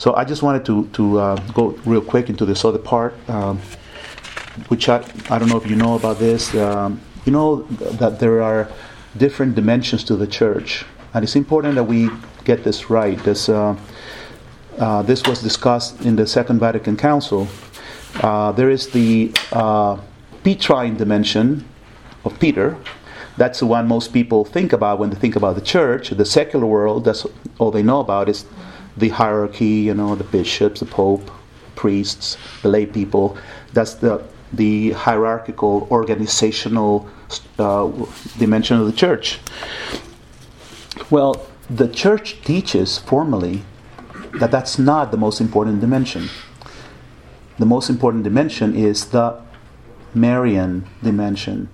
So I just wanted to go real quick into this other part, which I don't know if you know about this. You know that there are different dimensions to the church, and it's important that we get this right. This was discussed in the Second Vatican Council. There is the Petrine dimension of Peter. That's the one most people think about when they think about the church. The secular world, that's all they know about is the hierarchy, the bishops, the pope, priests, the lay people. That's the hierarchical, organizational dimension of the church. Well, the church teaches formally that that's not the most important dimension. The most important dimension is the Marian dimension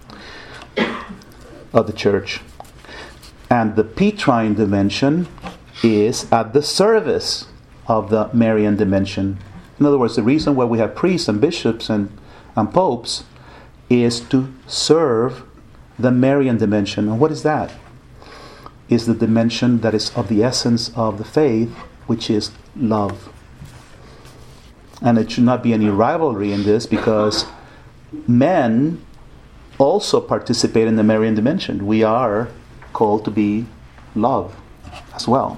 of the church. And the Petrine dimension is at the service of the Marian dimension. In other words, the reason why we have priests and bishops and popes is to serve the Marian dimension. And what is that? Is the dimension that is of the essence of the faith, which is love. And it should not be any rivalry in this, because men also participate in the Marian dimension. We are called to be love as well.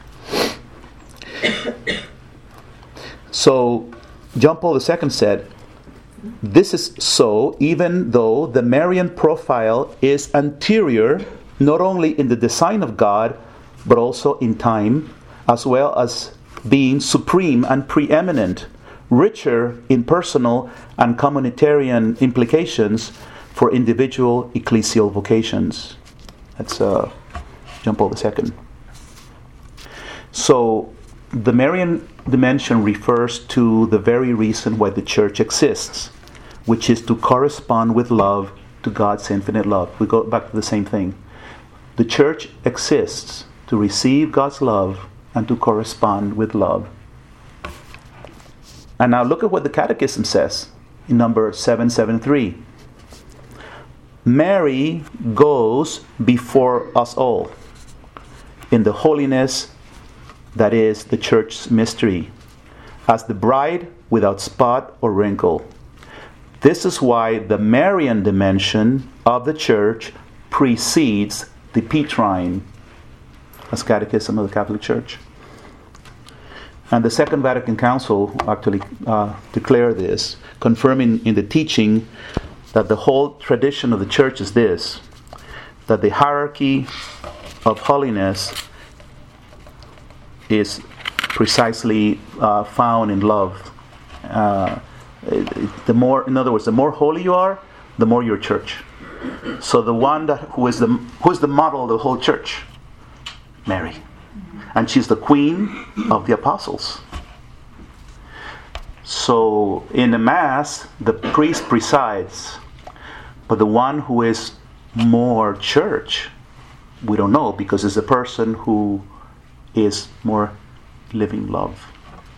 So John Paul II said, "This is so even though the Marian profile is anterior not only in the design of God, but also in time, as well as being supreme and preeminent, richer in personal and communitarian implications for individual ecclesial vocations." That's John Paul II. So the Marian dimension refers to the very reason why the church exists, which is to correspond with love to God's infinite love. We go back to the same thing. The church exists to receive God's love and to correspond with love. And now look at what the Catechism says in number 773. Mary goes before us all in the holiness that is the church's mystery, as the bride without spot or wrinkle. This is why the Marian dimension of the church precedes the Petrine, as Catechism of the Catholic Church. And the Second Vatican Council actually declared this, confirming in the teaching that the whole tradition of the church is this, that the hierarchy of holiness is precisely found in love. The more holy you are, the more your church. So the one who is the model of the whole church, Mary, and she's the queen of the apostles. So in the Mass, the priest presides, but the one who is more church, we don't know, because it's a person who is more living love.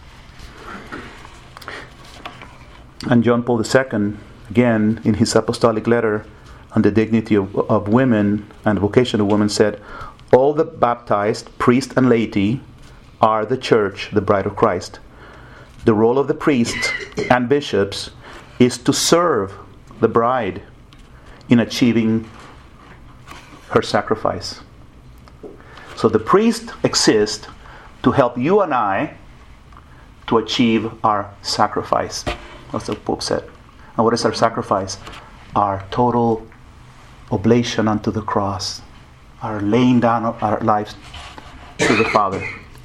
And John Paul II, again, in his apostolic letter on the dignity of women and the vocation of women, said, "All the baptized, priest and laity, are the church, the bride of Christ. The role of the priests and bishops is to serve the bride in achieving her sacrifice." So the priest exists to help you and I to achieve our sacrifice. That's what the Pope said. And what is our sacrifice? Our total oblation unto the cross. Our laying down of our lives to the Father.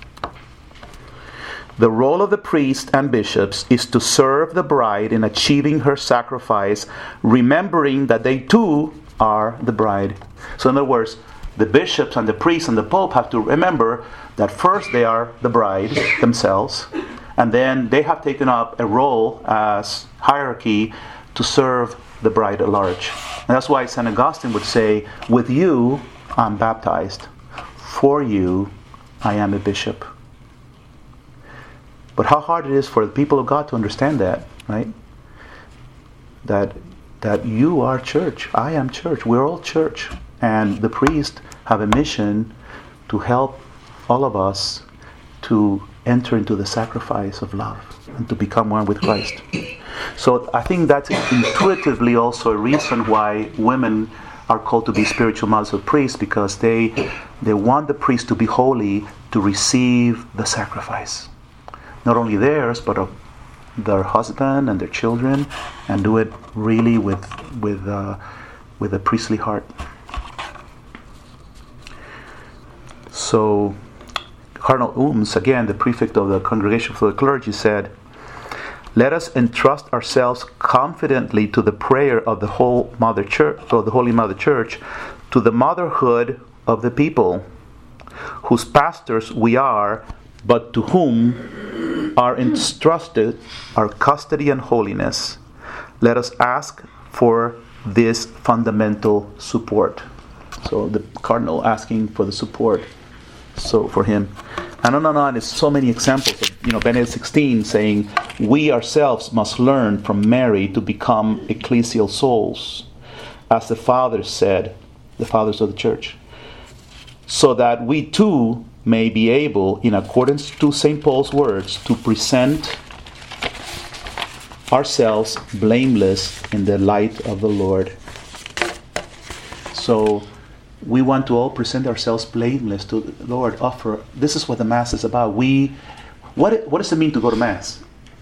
The role of the priest and bishops is to serve the bride in achieving her sacrifice, remembering that they too are the bride. So in other words, the bishops and the priests and the Pope have to remember that first they are the bride themselves, and then they have taken up a role as hierarchy to serve the bride at large. And that's why St. Augustine would say, "With you I'm baptized, for you I am a bishop." But how hard it is for the people of God to understand that, right? That you are church, I am church, we're all church. And the priests have a mission to help all of us to enter into the sacrifice of love and to become one with Christ. So I think that's intuitively also a reason why women are called to be spiritual mothers of priests, because they want the priest to be holy, to receive the sacrifice. Not only theirs, but of their husband and their children, and do it really with a priestly heart. So Cardinal Ooms, again the prefect of the Congregation for the Clergy, said, "Let us entrust ourselves confidently to the prayer of the whole Mother Church, of the Holy Mother Church, to the motherhood of the people, whose pastors we are, but to whom are entrusted our custody and holiness. Let us ask for this fundamental support." So the Cardinal asking for the support, so for him. And on and on. There's so many examples of, Benedict XVI saying, "We ourselves must learn from Mary to become ecclesial souls, as the fathers said, the fathers of the church, so that we too may be able, in accordance to St. Paul's words, to present ourselves blameless in the light of the Lord." So we want to all present ourselves blameless to the Lord. This is what the Mass is about. What does it mean to go to Mass?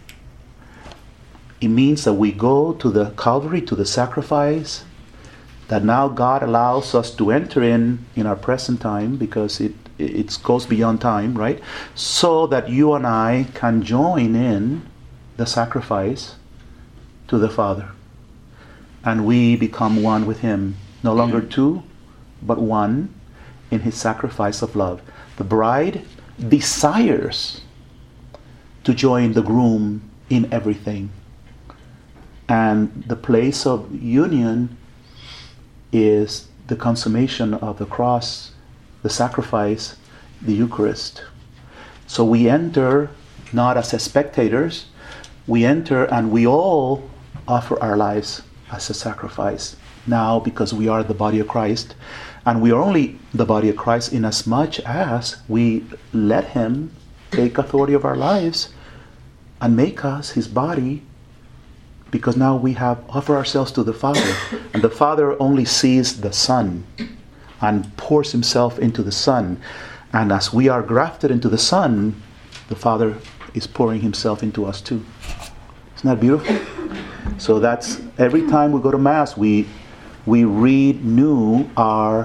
It means that we go to the Calvary, to the sacrifice, that now God allows us to enter in our present time, because it goes beyond time, right? So that you and I can join in the sacrifice to the Father. And we become one with Him. No longer two, but one in His sacrifice of love. The bride desires to join the groom in everything. And the place of union is the consummation of the cross, the sacrifice, the Eucharist. So we enter not as spectators, we enter and we all offer our lives as a sacrifice now, because we are the body of Christ. And we are only the body of Christ in as much as we let Him take authority of our lives and make us His body, because now we have offered ourselves to the Father. And the Father only sees the Son and pours Himself into the Son. And as we are grafted into the Son, the Father is pouring Himself into us too. Isn't that beautiful? So that's, every time we go to Mass, we renew our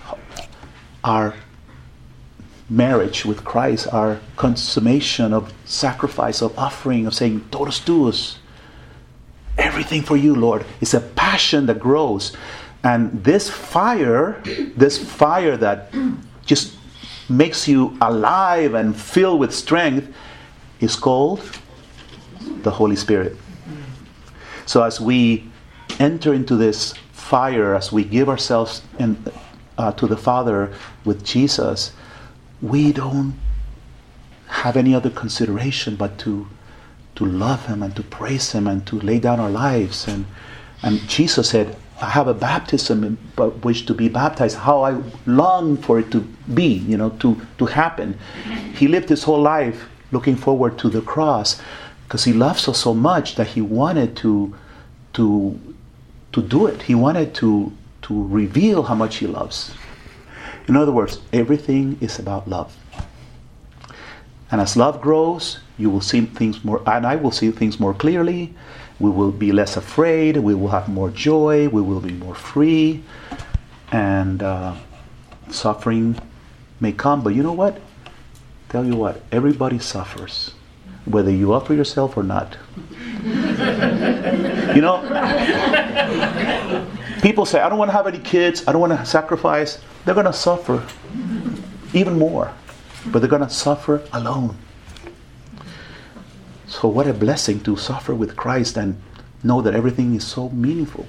marriage with Christ, our consummation of sacrifice, of offering, of saying, "Totus tuus," everything for you, Lord. It's a passion that grows. And this fire that just makes you alive and filled with strength is called the Holy Spirit. So as we enter into this fire, as we give ourselves to the Father with Jesus, we don't have any other consideration but to love Him and to praise Him and to lay down our lives. And Jesus said, "I have a baptism by which to be baptized. How I long for it to be, to happen." He lived his whole life looking forward to the cross, because He loves us so much that He wanted to do it. He wanted to reveal how much He loves. In other words, everything is about love. And as love grows, you will see things more, and I will see things more clearly. We will be less afraid. We will have more joy. We will be more free. And suffering may come, but you know what? Tell you what, everybody suffers, whether you offer yourself or not. People say, "I don't want to have any kids. I don't want to sacrifice." They're going to suffer even more, but they're going to suffer alone. So what a blessing to suffer with Christ and know that everything is so meaningful.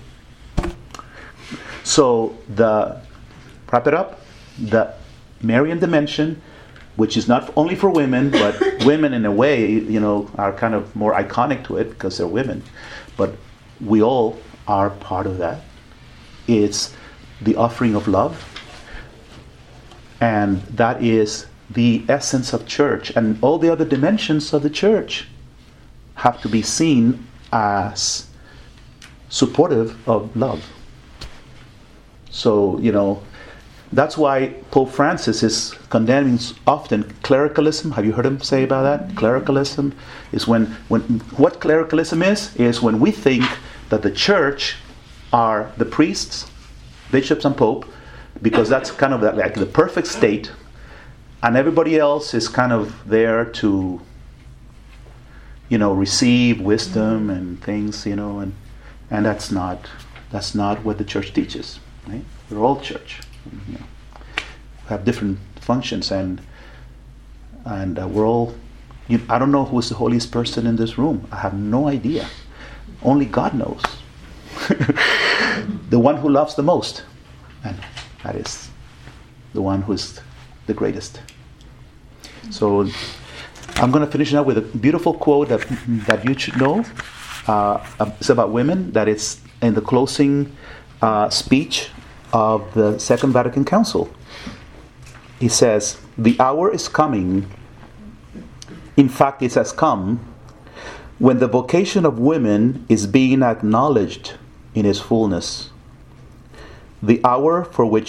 So wrap it up, the Marian dimension, which is not only for women, but women in a way, are kind of more iconic to it because they're women. But we all are part of that. It's the offering of love. And that is the essence of church, and all the other dimensions of the church have to be seen as supportive of love. So, that's why Pope Francis is condemning often clericalism. Have you heard him say about that? Clericalism is when what clericalism is when we think that the church are the priests, bishops, and pope, because that's kind of like the perfect state, and everybody else is kind of there to, receive wisdom and things, and that's not what the church teaches. Right? We're all church. We have different functions, and we're all. I don't know who is the holiest person in this room. I have no idea. Only God knows. The one who loves the most, and that is the one who is the greatest. So I'm going to finish now with a beautiful quote that you should know. It's about women. That is in the closing speech of the Second Vatican Council. He says, "The hour is coming. In fact, it has come, when the vocation of women is being acknowledged in its fullness. The hour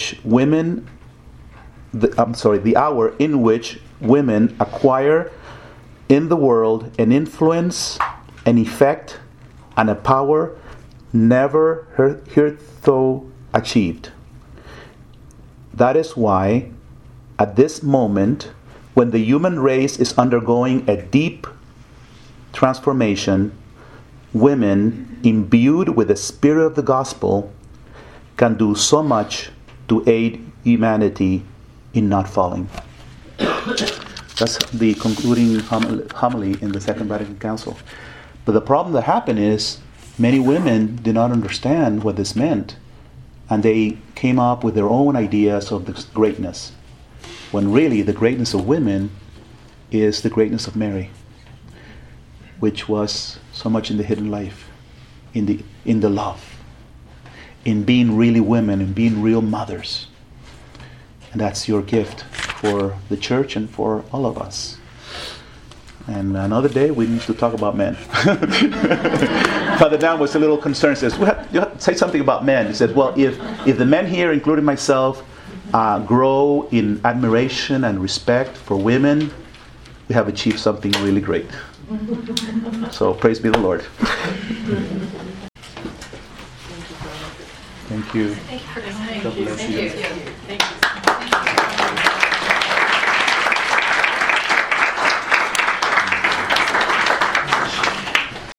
in which women acquire in the world an influence, an effect, and a power never hitherto achieved. That is why, at this moment, when the human race is undergoing a deep transformation, women, imbued with the spirit of the gospel, can do so much to aid humanity in not falling." That's the concluding homily in the Second Vatican Council. But the problem that happened is many women did not understand what this meant, and they came up with their own ideas of this greatness, when really the greatness of women is the greatness of Mary, which was so much in the hidden life, in the love, in being really women and being real mothers. And that's your gift for the church and for all of us. And another day we need to talk about men. Father Dan was a little concerned. He says, you have to say something about men. He said, well, if the men here, including myself, grow in admiration and respect for women, we have achieved something really great. So praise be the Lord. Thank you. Thank you. Thank you. Thank you.